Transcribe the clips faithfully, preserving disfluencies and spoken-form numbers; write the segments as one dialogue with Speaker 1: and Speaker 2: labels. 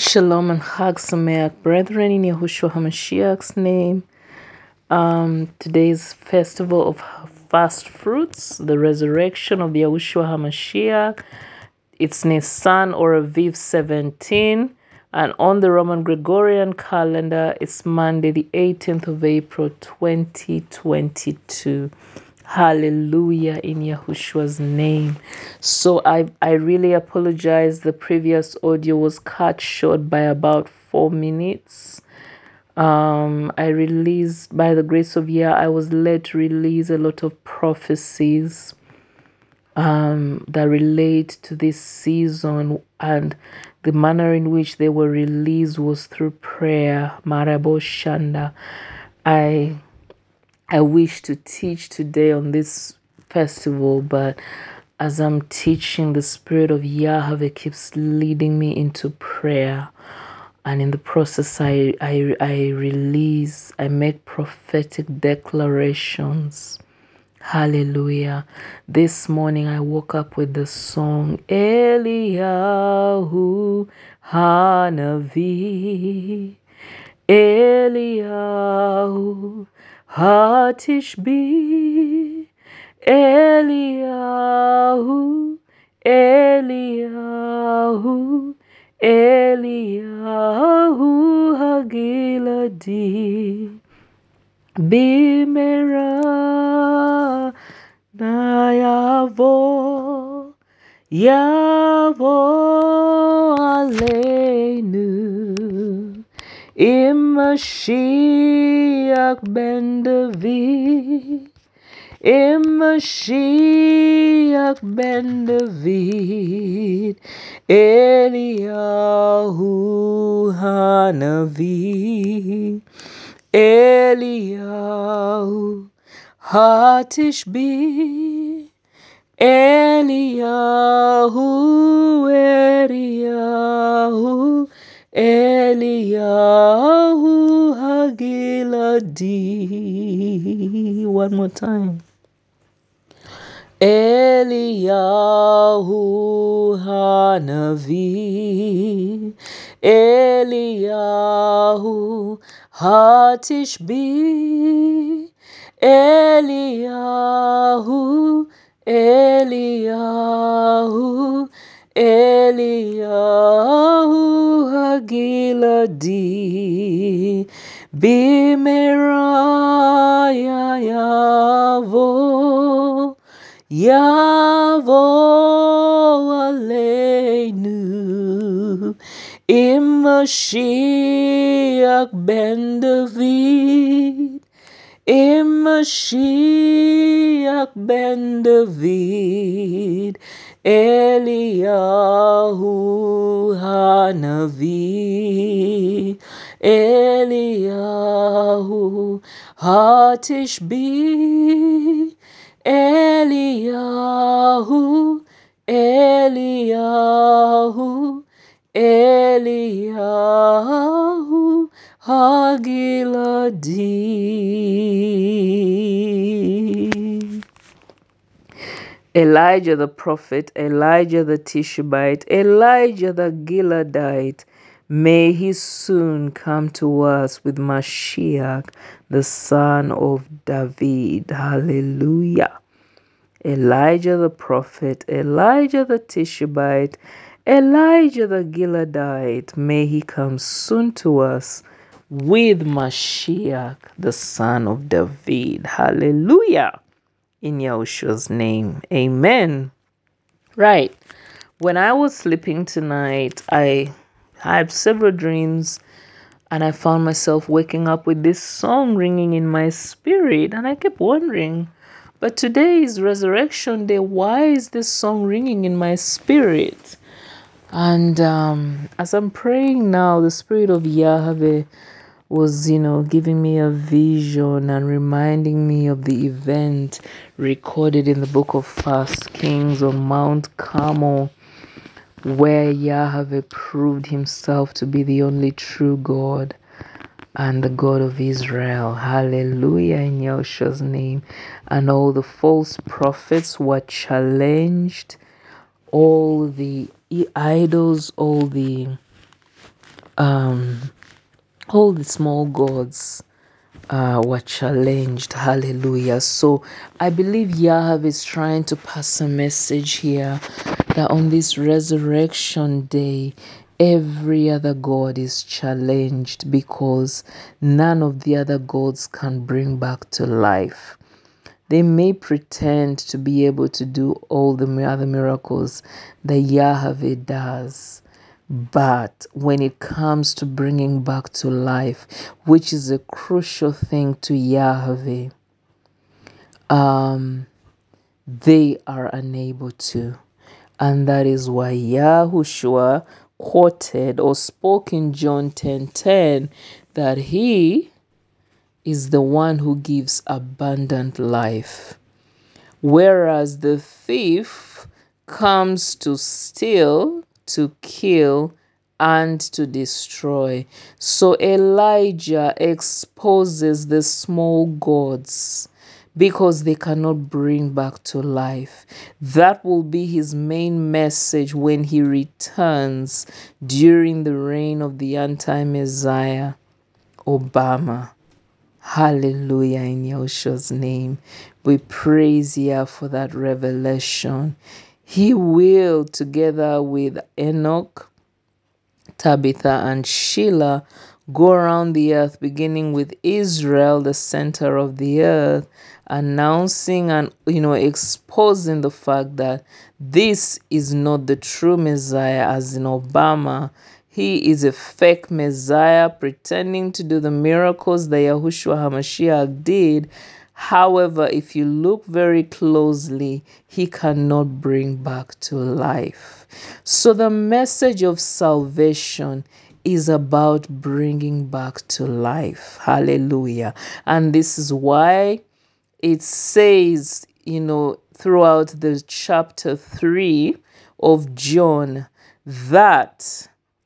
Speaker 1: Shalom and Chag Sameach, brethren, in Yahushua HaMashiach's name. Um, today's festival of fast fruits, the resurrection of Yahushua HaMashiach. It's Nisan or Aviv seventeen, and on the Roman Gregorian calendar, it's Monday, the eighteenth of April, twenty twenty-two. Hallelujah in Yahushua's name. So I, I really apologize. The previous audio was cut short by about four minutes. Um, I released, by the grace of Yah, I was led to release a lot of prophecies um, that relate to this season, and the manner in which they were released was through prayer. Marabo Shanda. I I wish to teach today on this festival, but as I'm teaching, the Spirit of Yahweh keeps leading me into prayer. And in the process, I, I, I release, I make prophetic declarations. Hallelujah. This morning, I woke up with the song, Eliyahu Hanavi. Eliyahu Hatishbi, Eliyahu, Eliyahu, Eliyahu Hagiladi, Bimera Nayavo, Yavo Aleinu. Mashiach ben David, Mashiach ben David, Eliyahu Hanavi, Eliyahu Hatishbi, Eliyahu, Eliyahu, Eliyahu Hagiladi. One more time. Eliyahu Hanavi, Eliyahu Hatishbi, Eliyahu, Eliyahu, Eliyahu Hagiladi, Bimera Yavo, Yavo Aleinu, Mashiach ben David, Mashiach ben David, Eliyahu Hanavi, Eliyahu Hatishbi, Eliyahu, Eliyahu, Eliyahu Hagiladi. Elijah the prophet, Elijah the Tishbite, Elijah the Gileadite, may he soon come to us with Mashiach, the son of David. Hallelujah. Elijah the prophet, Elijah the Tishbite, Elijah the Gileadite, may he come soon to us with Mashiach, the son of David. Hallelujah. In Yahushua's name. Amen. Right. When I was sleeping tonight, I had several dreams, and I found myself waking up with this song ringing in my spirit, and I kept wondering, but today is Resurrection Day. Why is this song ringing in my spirit? And um, as I'm praying now, the Spirit of Yahweh was, you know, giving me a vision and reminding me of the event recorded in the book of First Kings on Mount Carmel, where Yahweh proved himself to be the only true God and the God of Israel. Hallelujah in Yahushua's name. And all the false prophets were challenged. All the idols, all the um, all the small gods uh, were challenged. Hallelujah. So I believe Yahweh is trying to pass a message here that on this resurrection day, every other god is challenged because none of the other gods can bring back to life. They may pretend to be able to do all the other miracles that Yahweh does. But when it comes to bringing back to life, which is a crucial thing to Yahweh, um, they are unable to. And that is why Yahushua quoted or spoke in John ten ten that he is the one who gives abundant life, whereas the thief comes to steal, to kill, and to destroy. So Elijah exposes the small gods because they cannot bring back to life. That will be his main message when he returns during the reign of the anti-Messiah, Obama. Hallelujah, in Yahushua's name. We praise Yah for that revelation. He will, together with Enoch, Tabitha, and Sheila, go around the earth, beginning with Israel, the center of the earth, announcing and, you know, exposing the fact that this is not the true Messiah, as in Obama. He is a fake Messiah pretending to do the miracles that Yahushua HaMashiach did. However, if you look very closely, he cannot bring back to life. So the message of salvation is about bringing back to life. Hallelujah. And this is why it says, you know, throughout the chapter three of John that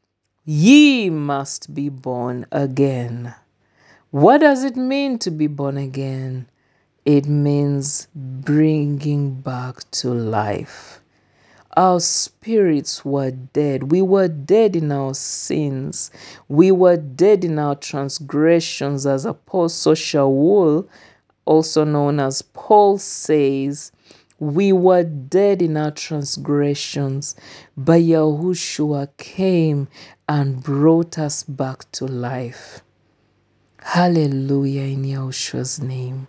Speaker 1: ye must be born again. What does it mean to be born again? It means bringing back to life. Our spirits were dead. We were dead in our sins. We were dead in our transgressions, as Apostle Shaul, also known as Paul, says. We were dead in our transgressions, but Yahushua came and brought us back to life. Hallelujah, in Yahushua's name.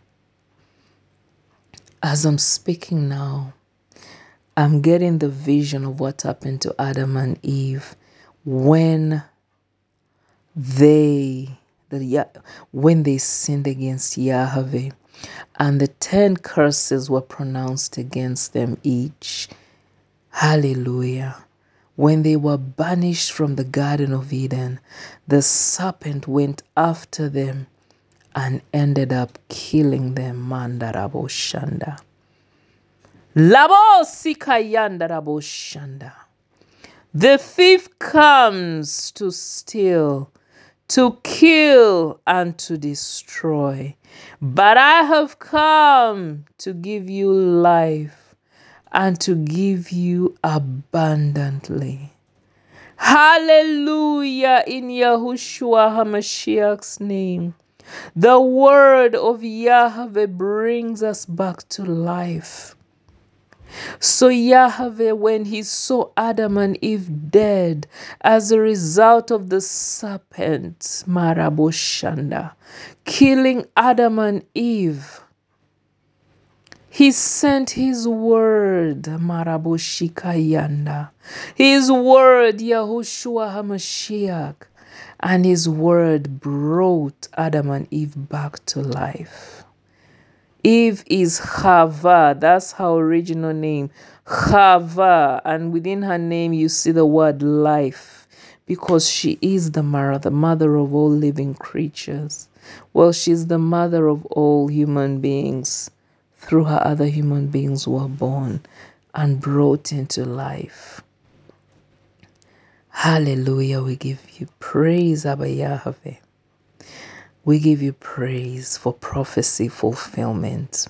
Speaker 1: As I'm speaking now, I'm getting the vision of what happened to Adam and Eve when they the when they sinned against Yahweh, and the ten curses were pronounced against them each. Hallelujah. When they were banished from the Garden of Eden, the serpent went after them and ended up killing them. Mandarabo Shanda. Labo Sikayanda Rabo Shanda. The thief comes to steal, to kill, and to destroy. But I have come to give you life and to give you abundantly. Hallelujah, in Yahushua HaMashiach's name. The word of Yahweh brings us back to life. So Yahweh, when he saw Adam and Eve dead as a result of the serpent, Maraboshanda, killing Adam and Eve, he sent his word, Maraboshikayanda, his word, Yahushua HaMashiach, and his word brought Adam and Eve back to life. Eve is Chava. That's her original name. Chava. And within her name, you see the word life, because she is the mother, the mother of all living creatures. Well, she's the mother of all human beings. Through her, other human beings were born and brought into life. Hallelujah. We give you praise, Abba Yahweh. We give you praise for prophecy fulfillment.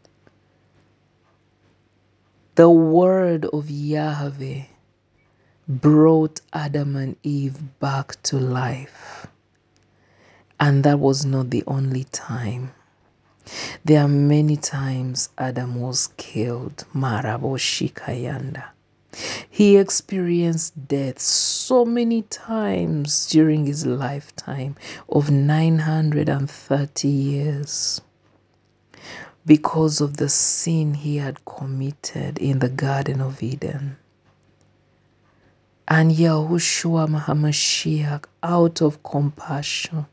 Speaker 1: The word of Yahweh brought Adam and Eve back to life. And that was not the only time. There are many times Adam was killed. Marabo Shikayanda. He experienced death so many times during his lifetime of nine hundred thirty years because of the sin he had committed in the Garden of Eden. And Yahushua HaMashiach, out of compassion,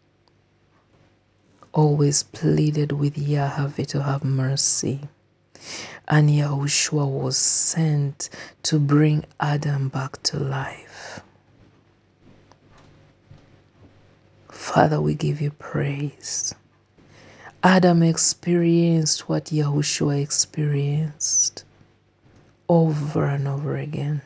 Speaker 1: always pleaded with Yahweh to have mercy. And Yahushua was sent to bring Adam back to life. Father, we give you praise. Adam experienced what Yahushua experienced over and over again.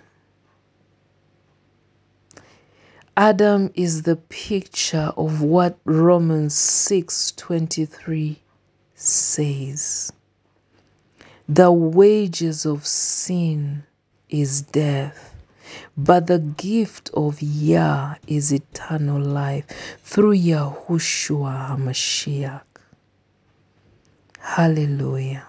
Speaker 1: Adam is the picture of what Romans six twenty-three says. The wages of sin is death, but the gift of Yah is eternal life through Yahushua HaMashiach. Hallelujah.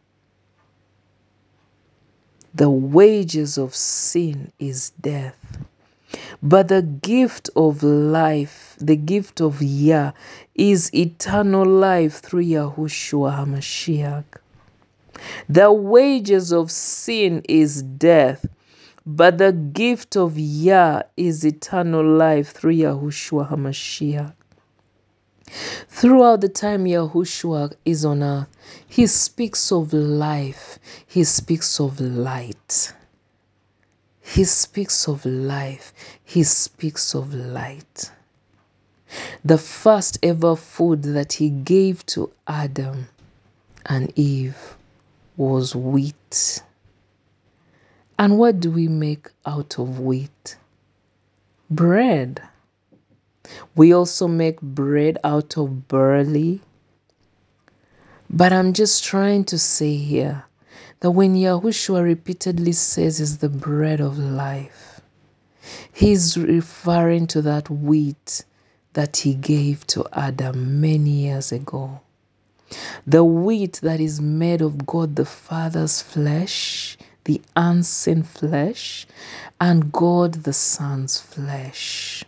Speaker 1: The wages of sin is death, but the gift of life, the gift of Yah, is eternal life through Yahushua HaMashiach. The wages of sin is death, but the gift of Yah is eternal life through Yahushua HaMashiach. Throughout the time Yahushua is on earth, he speaks of life, he speaks of light. He speaks of life, he speaks of light. The first ever food that he gave to Adam and Eve was wheat. And what do we make out of wheat? Bread. We also make bread out of barley. But I'm just trying to say here that when Yahushua repeatedly says is the bread of life, he's referring to that wheat that he gave to Adam many years ago. The wheat that is made of God the Father's flesh, the unseen flesh, and God the Son's flesh.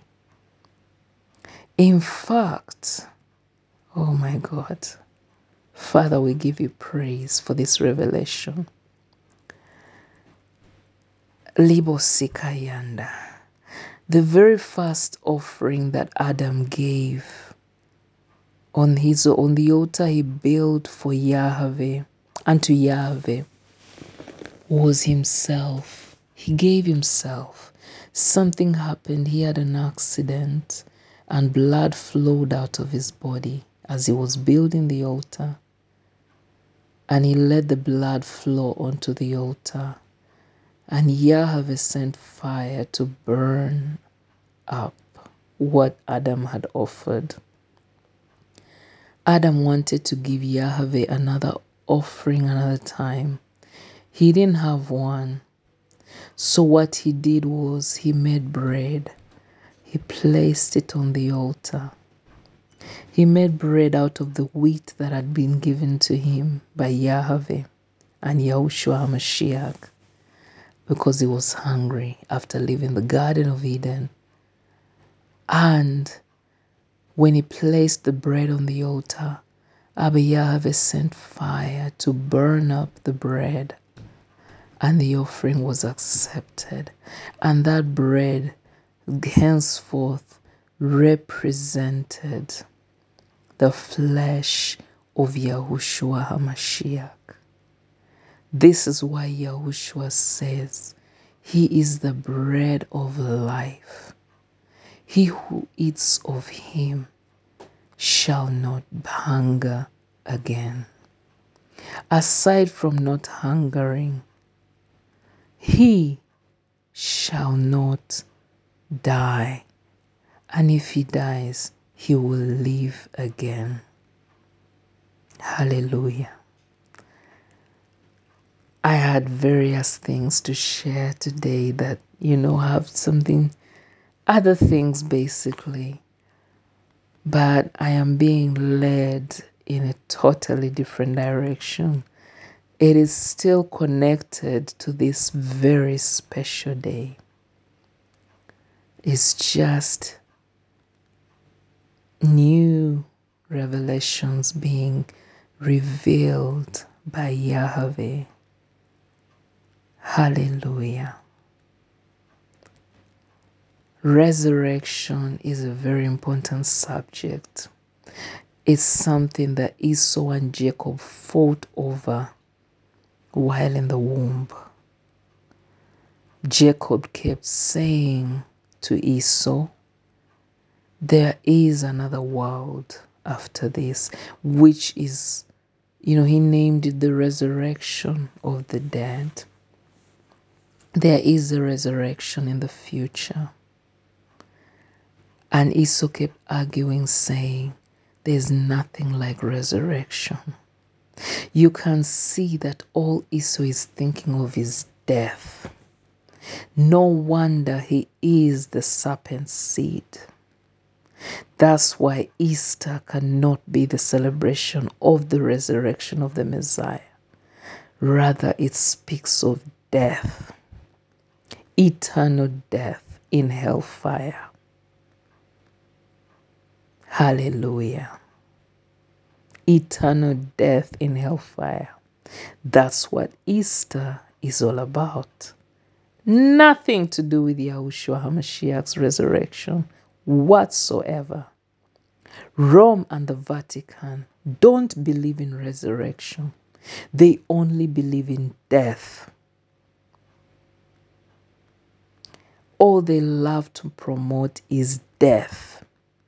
Speaker 1: In fact, oh my God, Father, we give you praise for this revelation. Libo Sikayanda, the very first offering that Adam gave on his on the altar he built for Yahweh, unto Yahweh, was himself. He gave himself. Something happened. He had an accident and blood flowed out of his body as he was building the altar. And he let the blood flow onto the altar. And Yahweh sent fire to burn up what Adam had offered. Adam wanted to give Yahweh another offering another time. He didn't have one. So what he did was he made bread. He placed it on the altar. He made bread out of the wheat that had been given to him by Yahweh and Yahushua HaMashiach because he was hungry after leaving the Garden of Eden. And when he placed the bread on the altar, Abba Yahweh sent fire to burn up the bread, and the offering was accepted. And that bread henceforth represented the flesh of Yahushua HaMashiach. This is why Yahushua says he is the bread of life. He who eats of him shall not hunger again. Aside from not hungering, he shall not die. And if he dies, he will live again. Hallelujah. I had various things to share today that you know, have something, other things basically. But I am being led in a totally different direction. It is still connected to this very special day. It's just new revelations being revealed by Yahweh. Hallelujah. Resurrection is a very important subject. It's something that Esau and Jacob fought over while in the womb. Jacob kept saying to Esau, there is another world after this, which is, you know, he named it the resurrection of the dead. There is a resurrection in the future. And Esau kept arguing, saying, there's nothing like resurrection. You can see that all Esau is thinking of is death. No wonder he is the serpent's seed. That's why Easter cannot be the celebration of the resurrection of the Messiah. Rather, it speaks of death, eternal death in hellfire. Hallelujah. Eternal death in hellfire. That's what Easter is all about. Nothing to do with Yahushua HaMashiach's resurrection whatsoever. Rome and the Vatican don't believe in resurrection. They only believe in death. All they love to promote is death.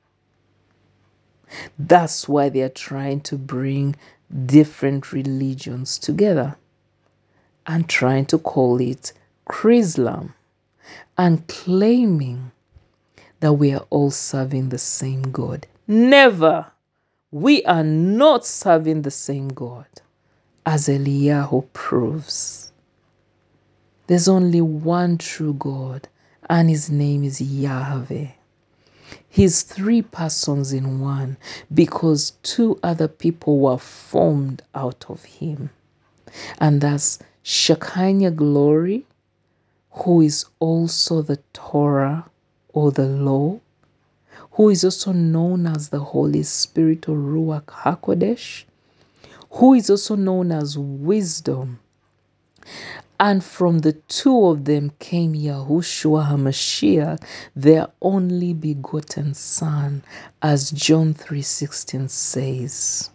Speaker 1: That's why they are trying to bring different religions together and trying to call it Chrislam and claiming that we are all serving the same God. Never! We are not serving the same God, as Eliyahu proves. There's only one true God, and his name is Yahweh. He's three persons in one, because two other people were formed out of him. And that's Shekinah glory, who is also the Torah or the law, who is also known as the Holy Spirit or Ruach HaKodesh, who is also known as wisdom. And from the two of them came Yahushua HaMashiach, their only begotten Son, as John three sixteen says.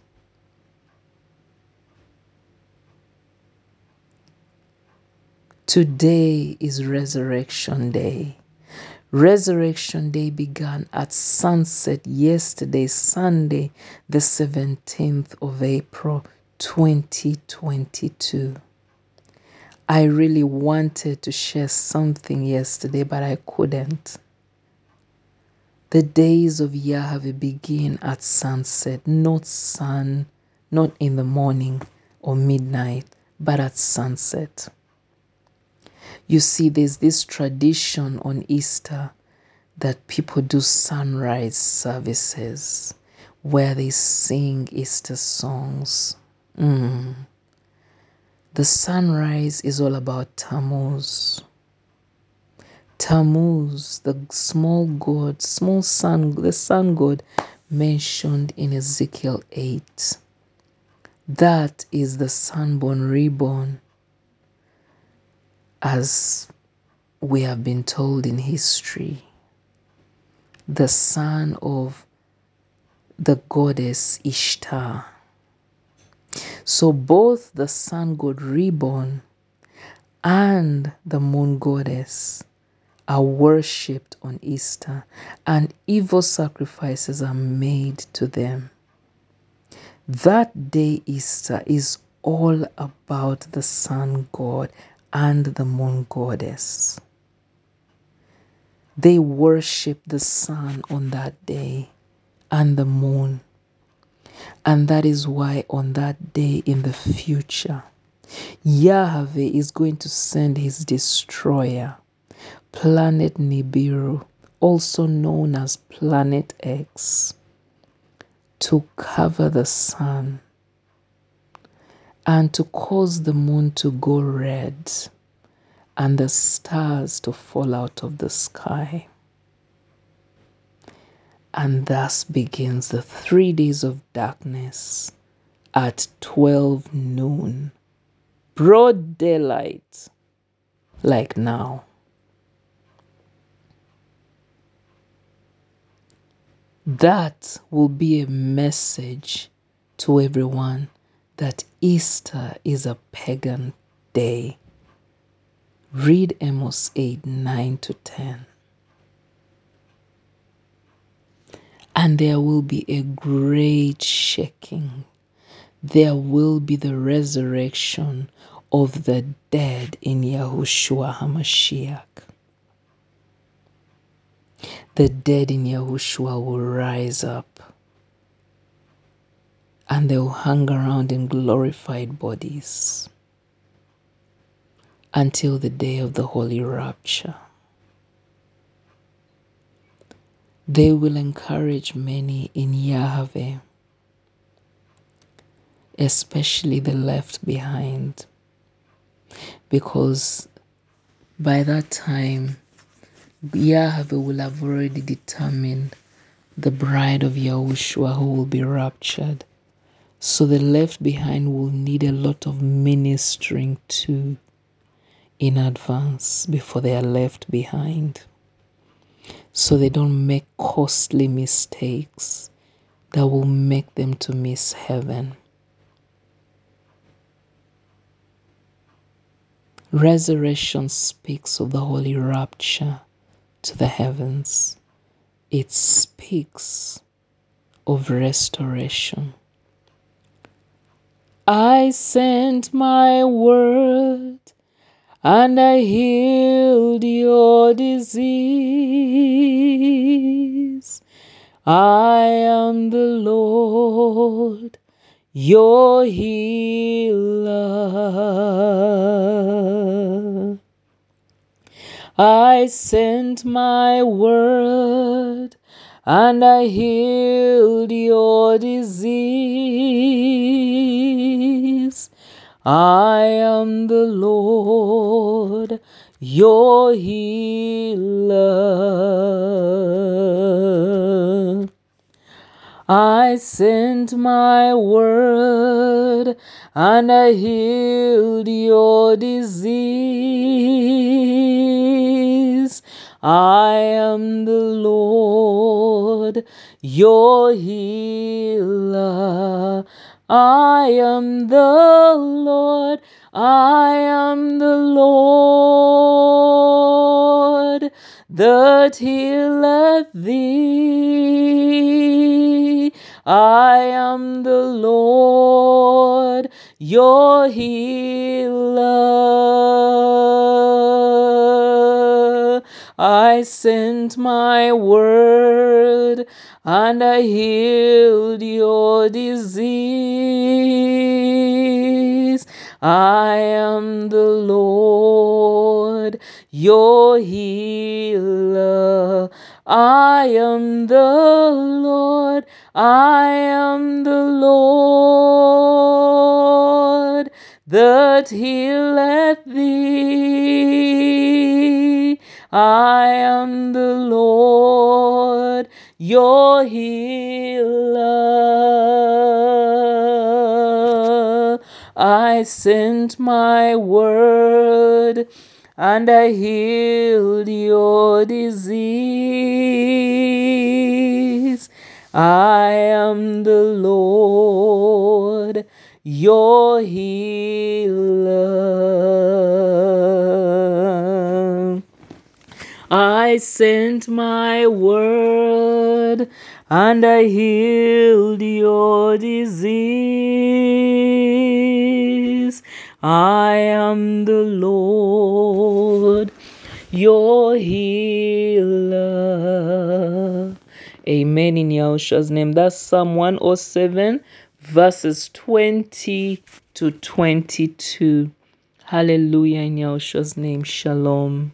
Speaker 1: Today is Resurrection Day. Resurrection Day began at sunset yesterday, Sunday, the seventeenth of April, twenty twenty-two. I really wanted to share something yesterday, but I couldn't. The days of Yahweh begin at sunset, not sun, not in the morning or midnight, but at sunset. You see, there's this tradition on Easter that people do sunrise services where they sing Easter songs. Mm. The sunrise is all about Tammuz. Tammuz, the small god, small sun, the sun god mentioned in Ezekiel eight. That is the sunborn reborn, as we have been told in history. The son of the goddess Ishtar. So both the sun god reborn and the moon goddess are worshipped on Easter, and evil sacrifices are made to them. That day, Easter, is all about the sun god and the moon goddess. They worship the sun on that day and the moon. And that is why on that day in the future, Yahweh is going to send his destroyer, planet Nibiru, also known as Planet X, to cover the sun and to cause the moon to go red and the stars to fall out of the sky. And thus begins the three days of darkness at twelve noon, broad daylight, like now. That will be a message to everyone that Easter is a pagan day. Read Amos eight, nine to ten. And there will be a great shaking. There will be the resurrection of the dead in Yahushua HaMashiach. The dead in Yahushua will rise up and they will hang around in glorified bodies until the day of the holy rapture. They will encourage many in Yahweh, especially the left behind, because by that time, Yahweh will have already determined the bride of Yahushua who will be raptured. So the left behind will need a lot of ministering too in advance before they are left behind, so they don't make costly mistakes that will make them to miss heaven. Resurrection speaks of the holy rapture to the heavens. It speaks of restoration. I sent my word and I healed your disease. I am the Lord, your healer. I sent my word and I healed your disease. I am the Lord, your healer. I sent my word and I healed your disease. I am the Lord, your healer. I am the Lord, I am the Lord that healeth thee. I am the Lord, your healer. I sent my word and I healed your disease. I am the Lord, your healer. I am the Lord, I am the Lord that healeth thee. I am the Lord, your healer. I sent my word and I healed your disease. I am the Lord, your healer. I sent my word and I healed your disease. I am the Lord, your healer. Amen in Yahushua's name. That's Psalm one oh seven, verses twenty to twenty-two. Hallelujah in Yahushua's name. Shalom.